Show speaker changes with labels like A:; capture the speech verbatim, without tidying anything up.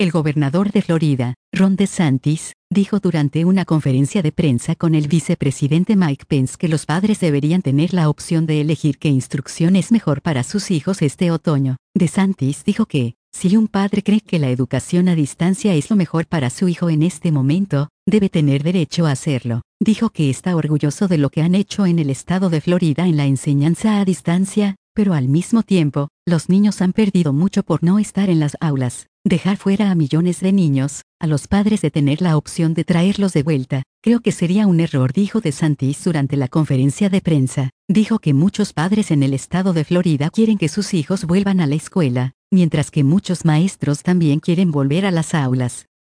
A: El gobernador de Florida, Ron DeSantis, dijo durante una conferencia de prensa con el vicepresidente Mike Pence que los padres deberían tener la opción de elegir qué instrucción es mejor para sus hijos este otoño. DeSantis dijo que, si un padre cree que la educación a distancia es lo mejor para su hijo en este momento, debe tener derecho a hacerlo. Dijo que está orgulloso de lo que han hecho en el estado de Florida en la enseñanza a distancia, pero al mismo tiempo, los niños han perdido mucho por no estar en las aulas. Dejar fuera a millones de niños, a los padres de tener la opción de traerlos de vuelta, creo que sería un error, dijo DeSantis durante la conferencia de prensa. Dijo que muchos padres en el estado de Florida quieren que sus hijos vuelvan a la escuela, mientras que muchos maestros también quieren volver a las aulas.